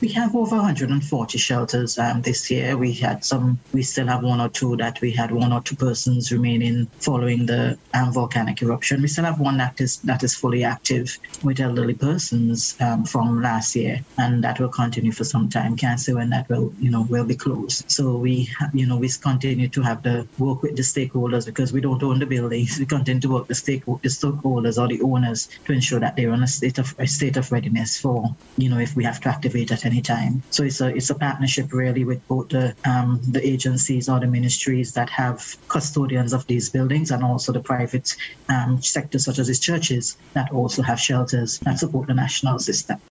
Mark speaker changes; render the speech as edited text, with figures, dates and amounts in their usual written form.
Speaker 1: We have over 140 shelters this year. We still have one or two that we had one or two persons remaining following the volcanic eruption. We still have one that is fully active with elderly persons from last year, and that will continue for some time. Can't say when that will be closed. So we continue to have to work with the stakeholders because we don't own the buildings. We continue to work with the stakeholders or the owners to ensure that they're in a state of readiness for if we have to activate at any time. So it's a partnership really with both the agencies or the ministries that have custodians of these buildings and also the private sector such as these churches that also have shelters that support the national system.